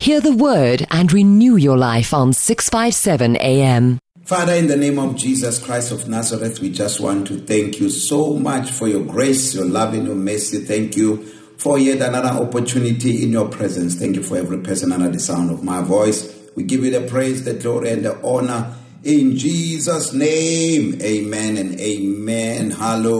Hear the word and renew your life on 657 AM. Father, in the name of Jesus Christ of Nazareth, we just want to thank you so much for your grace, your love, and your mercy. Thank you for yet another opportunity in your presence. Thank you for every person under the sound of my voice. We give you the praise, the glory, and the honor. In Jesus' name, amen and amen.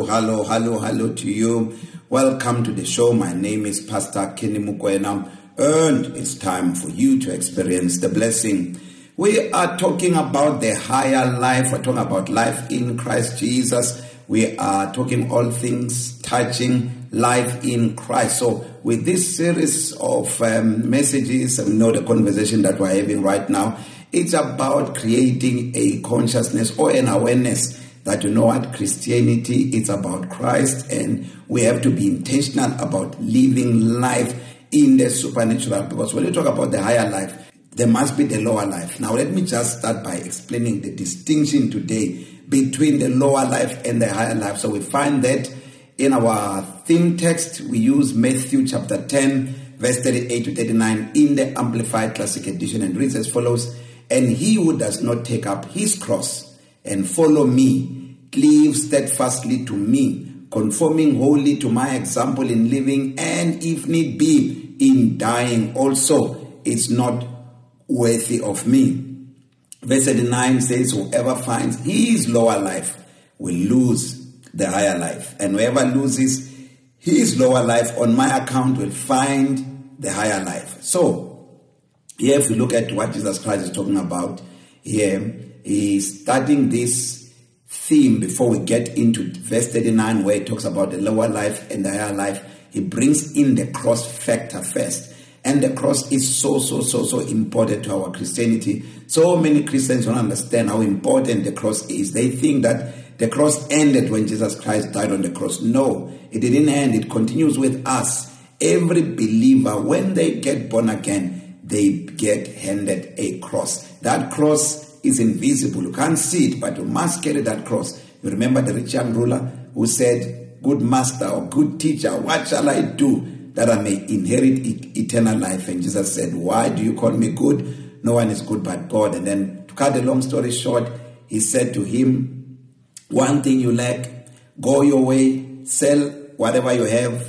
Hello to you. Welcome to the show. My name is Pastor Kenny Mukwena, and it's time for you to experience the blessing. We are talking about the higher life. We're talking about life in Christ Jesus. We are talking all things touching life in Christ. So with this series of messages, the conversation that we're having right now, it's about creating a consciousness or an awareness that Christianity is about Christ, and we have to be intentional about living life in the supernatural. Because when you talk about the higher life, there must be the lower life. Now let me just start by explaining the distinction today between the lower life and the higher life. So we find that in our theme text, we use Matthew chapter 10, verse 38 to 39 in the Amplified Classic Edition, and reads as follows: "And he who does not take up his cross and follow me, cleave steadfastly to me, conforming wholly to my example in living, and if need be, in dying also, is not worthy of me." Verse 39 says, "Whoever finds his lower life will lose the higher life, and whoever loses his lower life on my account will find the higher life." So here, if we look at what Jesus Christ is talking about here, he's starting this theme before we get into verse 39, where he talks about the lower life and the higher life. He brings in the cross factor first. And the cross is so important to our Christianity. So many Christians don't understand how important the cross is. They think that the cross ended when Jesus Christ died on the cross. No, it didn't end. It continues with us. Every believer, when they get born again, they get handed a cross. That cross is invisible. You can't see it, but you must carry that cross. You remember the rich young ruler who said, "Good master," or "Good teacher, what shall I do that I may inherit eternal life?" And Jesus said, "Why do you call me good? No one is good but God." And then, to cut the long story short, he said to him, "One thing you lack, go your way, sell whatever you have,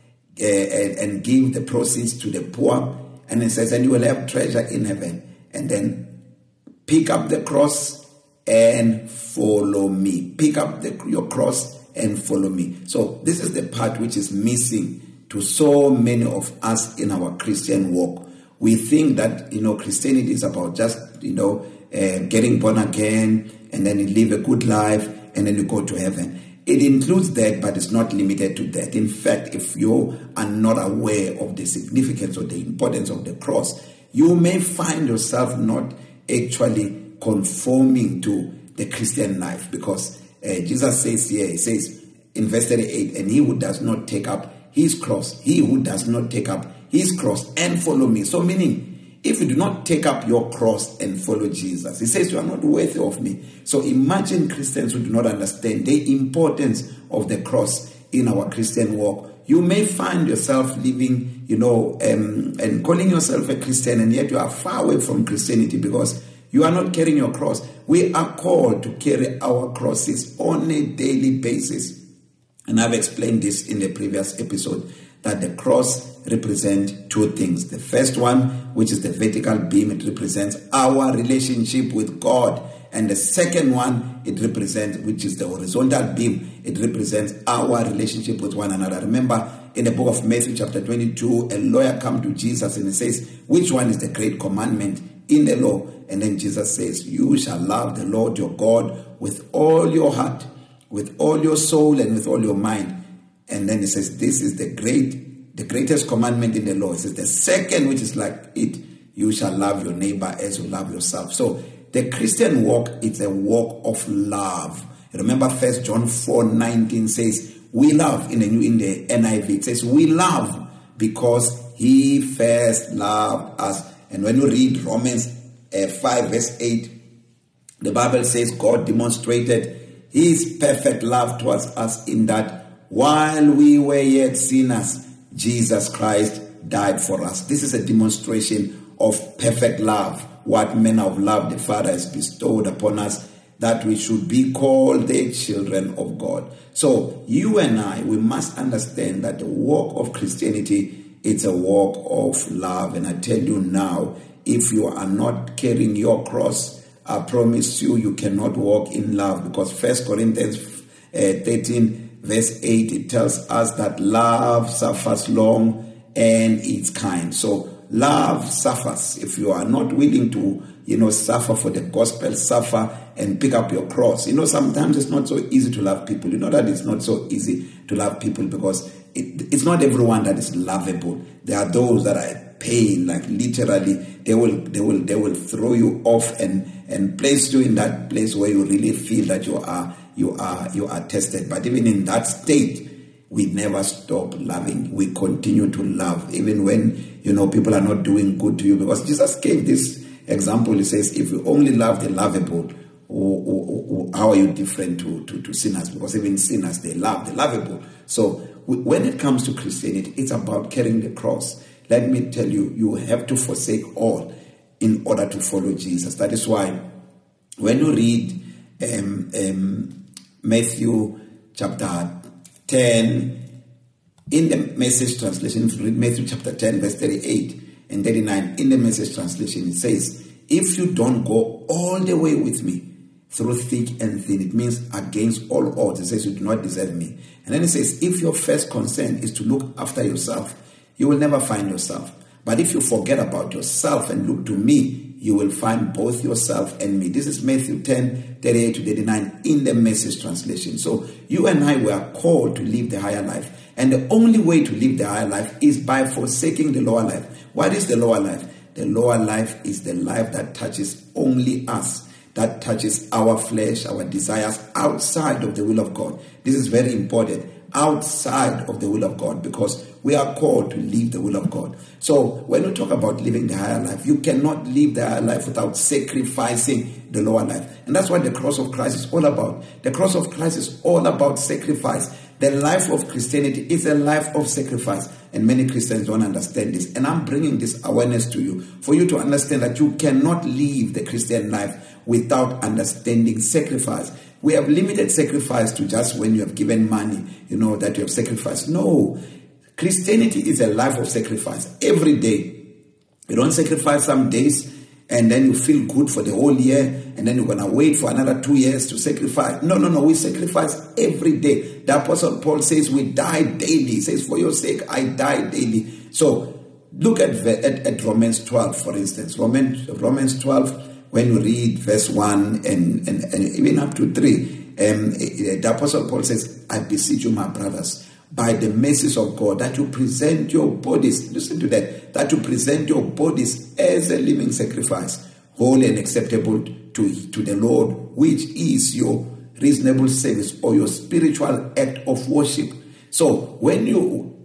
and give the proceeds to the poor." And he says, "And you will have treasure in heaven. And then pick up the cross and follow me." Pick up your cross and follow me. So this is the part which is missing to so many of us in our Christian walk. We think that, Christianity is about just, getting born again, and then you live a good life, and then you go to heaven. It includes that, but it's not limited to that. In fact, if you are not aware of the significance or the importance of the cross, you may find yourself not actually conforming to the Christian life, because Jesus says here, he says in verse 38, "And he who does not take up his cross, he who does not take up his cross and follow me." So meaning, if you do not take up your cross and follow Jesus, he says you are not worthy of me. So imagine Christians who do not understand the importance of the cross in our Christian walk. You may find yourself living, and calling yourself a Christian, and yet you are far away from Christianity because you are not carrying your cross. We are called to carry our crosses on a daily basis. And I've explained this in the previous episode, that the cross represents two things. The first one, which is the vertical beam, it represents our relationship with God. And the second one, it represents, which is the horizontal beam, it represents our relationship with one another. Remember, in the book of Matthew chapter 22, a lawyer comes to Jesus and he says, "Which one is the great commandment in the law?" And then Jesus says, "You shall love the Lord your God with all your heart, with all your soul, and with all your mind." And then he says, "This is the greatest commandment in the law." He says, "The second, which is like it, you shall love your neighbor as you love yourself." So the Christian walk is a walk of love. Remember 1 John 4:19 says, we love, in the NIV, it says, we love because he first loved us. And when you read Romans 5 verse 8, the Bible says God demonstrated his perfect love towards us in that while we were yet sinners, Jesus Christ died for us. This is a demonstration of perfect love, what manner of love the Father has bestowed upon us, that we should be called the children of God. So you and I, we must understand that the walk of Christianity, it's a walk of love. And I tell you now, if you are not carrying your cross, I promise you, you cannot walk in love, because 1 Corinthians 13 verse 8, it tells us that love suffers long and it's kind. So love suffers. If you are not willing to, suffer for the gospel, suffer and pick up your cross. Sometimes it's not so easy to love people. You know that it's not so easy to love people because it's not everyone that is lovable. There are those that are pain, like literally they will throw you off and place you in that place where you really feel that you are tested. But even in that state, we never stop loving. We continue to love even when people are not doing good to you, because Jesus gave this example. He says, if you only love the lovable, how are you different to sinners? Because even sinners, they love the lovable. So when it comes to Christianity, it's about carrying the cross. Let me tell you, you have to forsake all in order to follow Jesus. That is why when you read Matthew chapter 10, in the Message translation, if you read Matthew chapter 10, verse 38 and 39, in the Message translation, it says, if you don't go all the way with me, through thick and thin, it means against all odds. It says you do not deserve me. And then it says, if your first concern is to look after yourself, you will never find yourself. But if you forget about yourself and look to me, you will find both yourself and me. This is Matthew 10, 38 to 39 in the Message translation. So you and I were called to live the higher life. And the only way to live the higher life is by forsaking the lower life. What is the lower life? The lower life is the life that touches only us, that touches our flesh, our desires outside of the will of God. This is very important. Outside of the will of God, because we are called to live the will of God. So when we talk about living the higher life, you cannot live the higher life without sacrificing the lower life. And that's what the cross of Christ is all about. The cross of Christ is all about sacrifice. The life of Christianity is a life of sacrifice. And many Christians don't understand this. And I'm bringing this awareness to you for you to understand that you cannot live the Christian life without understanding sacrifice. We have limited sacrifice to just when you have given money, that you have sacrificed. No, Christianity is a life of sacrifice every day. You don't sacrifice some days and then you feel good for the whole year and then you're going to wait for another 2 years to sacrifice. No. We sacrifice every day. The Apostle Paul says we die daily. He says, for your sake, I die daily. So look at Romans 12, for instance. Romans 12, when you read verse 1 and even up to 3, the Apostle Paul says, I beseech you, my brothers, by the mercies of God, that you present your bodies, listen to that you present your bodies as a living sacrifice, holy and acceptable to the Lord, which is your reasonable service or your spiritual act of worship. So when you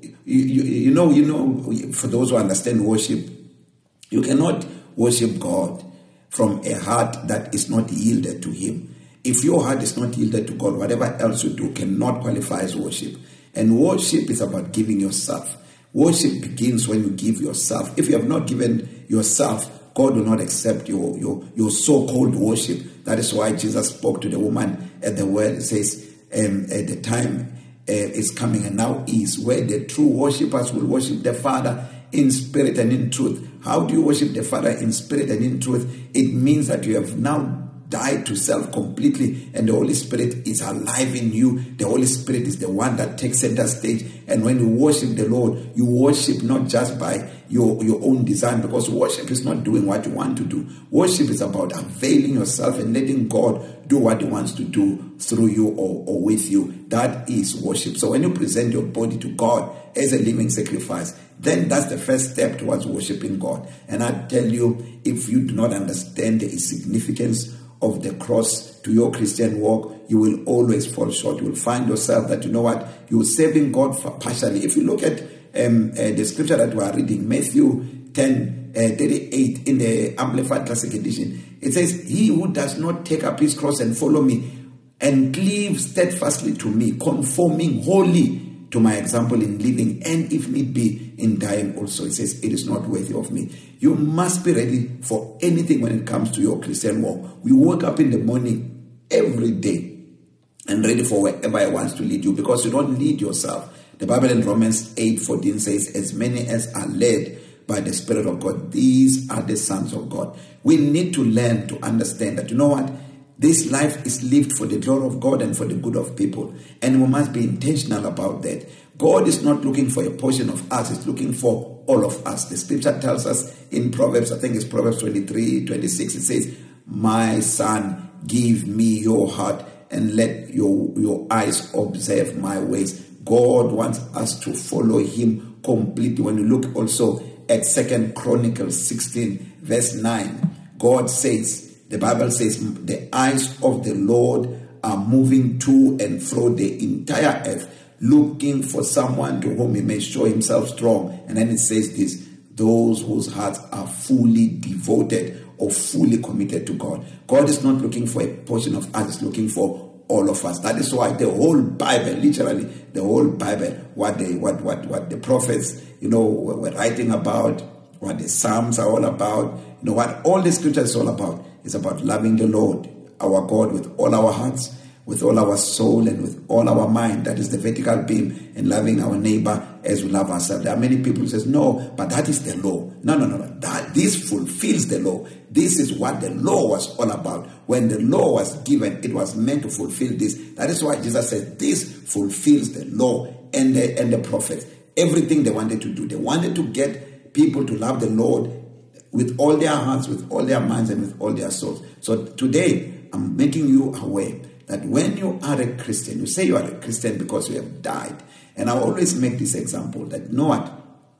for those who understand worship, you cannot worship God from a heart that is not yielded to Him. If your heart is not yielded to God, whatever else you do cannot qualify as worship. And worship is about giving yourself. Worship begins when you give yourself. If you have not given yourself, God will not accept your so-called worship. That is why Jesus spoke to the woman at the well. He says, at the time is coming and now is where the true worshippers will worship the Father in spirit and in truth. How do you worship the Father in spirit and in truth? It means that you have now died to self completely and the Holy Spirit is alive in you. The Holy Spirit is the one that takes center stage. And when you worship the Lord, you worship not just by your own design, because worship is not doing what you want to do. Worship is about availing yourself and letting God do what He wants to do through you or with you. That is worship. So when you present your body to God as a living sacrifice, then that's the first step towards worshiping God. And I tell you, if you do not understand the significance of the cross to your Christian walk, you will always fall short. You will find yourself that, you're serving God partially. If you look at the scripture that we are reading, Matthew 10, 38 in the Amplified Classic Edition, it says, he who does not take up his cross and follow me and cleave steadfastly to me, conforming wholly to my example in living, and if need be, in dying also. It says, it is not worthy of me. You must be ready for anything when it comes to your Christian walk. We wake up in the morning every day and ready for wherever He wants to lead you, because you don't lead yourself. The Bible in Romans 8:14 says, as many as are led by the Spirit of God, these are the sons of God. We need to learn to understand that, you know what? This life is lived for the glory of God and for the good of people. And we must be intentional about that. God is not looking for a portion of us. He's looking for all of us. The scripture tells us in Proverbs, I think it's Proverbs 23:26, it says, my son, give me your heart and let your eyes observe my ways. God wants us to follow Him completely. When you look also at 2 Chronicles 16 verse 9, God says, the Bible says, the eyes of the Lord are moving to and fro the entire earth, looking for someone to whom He may show Himself strong. And then it says this, those whose hearts are fully devoted or fully committed to God. God is not looking for a portion of us, He's looking for all of us. That is why the whole Bible, literally the whole Bible, what the prophets, were writing about, what the Psalms are all about, what all the scriptures is all about, is about loving the Lord, our God, with all our hearts, with all our soul, and with all our mind. That is the vertical beam, and loving our neighbor as we love ourselves. There are many people who say, no, but that is the law. No. This fulfills the law. This is what the law was all about. When the law was given, it was meant to fulfill this. That is why Jesus said, this fulfills the law and the prophets. Everything they wanted to do. They wanted to get people to love the Lord with all their hearts, with all their minds, and with all their souls. So today, I'm making you aware that when you are a Christian, you say you are a Christian because you have died. And I always make this example that, you know what?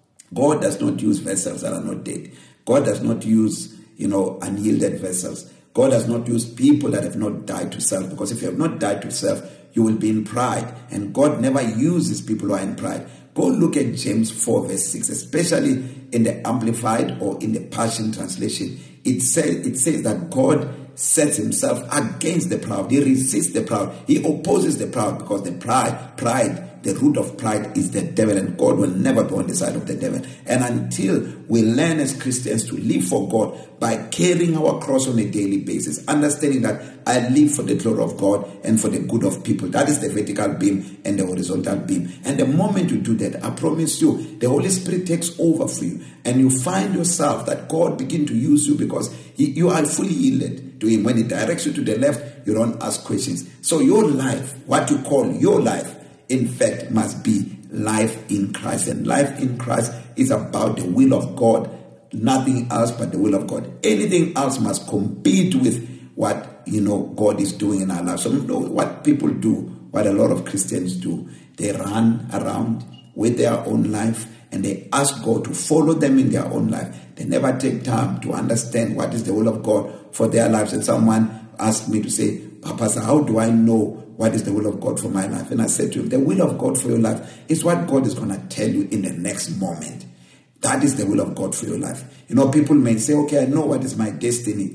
God does not use vessels that are not dead. God does not use, unyielded vessels. God does not use people that have not died to self. Because if you have not died to self, you will be in pride. And God never uses people who are in pride. Go look at James 4 verse 6, especially in the Amplified or in the Passion Translation. It says that God sets Himself against the proud. He resists the proud. He opposes the proud, because the pride, the root of pride is the devil, and God will never be on the side of the devil. And until we learn as Christians to live for God by carrying our cross on a daily basis, understanding that I live for the glory of God and for the good of people. That is the vertical beam and the horizontal beam. And the moment you do that, I promise you, the Holy Spirit takes over for you, and you find yourself that God begin to use you because you are fully yielded to Him. When He directs you to the left, you don't ask questions. So your life, what you call your life, in fact, must be life in Christ. And life in Christ is about the will of God, nothing else but the will of God. Anything else must compete with what God is doing in our lives. So what people do, what a lot of Christians do, they run around with their own life and they ask God to follow them in their own life. They never take time to understand what is the will of God for their lives. And someone asked me to say, Papa, how do I know what is the will of God for my life? And I said to him, the will of God for your life is what God is going to tell you in the next moment. That is the will of God for your life. People may say, okay, I know what is my destiny.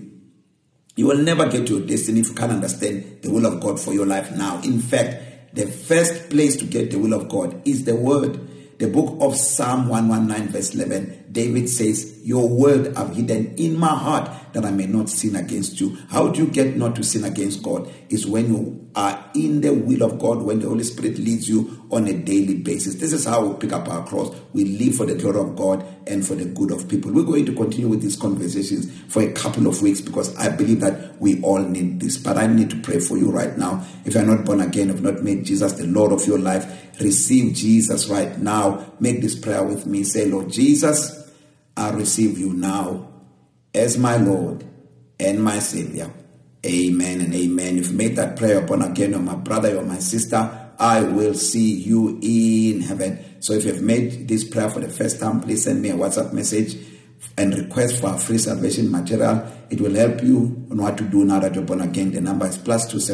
You will never get to your destiny if you can't understand the will of God for your life now. In fact, the first place to get the will of God is the Word. The book of Psalm 119 verse 11, David says, your word I've hidden in my heart that I may not sin against you. How do you get not to sin against God? Is when you are in the will of God, when the Holy Spirit leads you on a daily basis. This is how we pick up our cross. We live for the glory of God and for the good of people. We're going to continue with these conversations for a couple of weeks because I believe that we all need this. But I need to pray for you right now. If you're not born again, if not made Jesus the Lord of your life, receive Jesus right now. Make this prayer with me. Say, Lord Jesus, I receive you now as my Lord and my Savior. Amen and amen. If you made that prayer born again, you're my brother, you're my sister, I will see you in heaven. So if you've made this prayer for the first time, please send me a WhatsApp message and request for a free salvation material. It will help you on what to do now that you're born again. The number is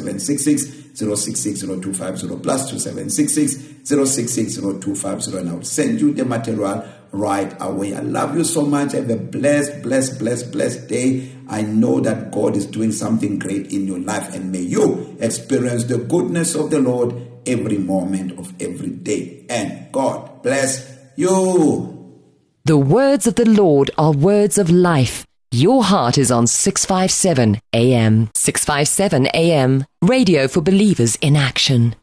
+2766 066 0250 +2766 066 0250, and I will send you the material right away. I love you so much. Have a blessed day. I know that God is doing something great in your life, and may you experience the goodness of the Lord every moment of every day. And God bless you. The words of the Lord are words of life. Your heart is on 657 AM. 657 AM. Radio for believers in action.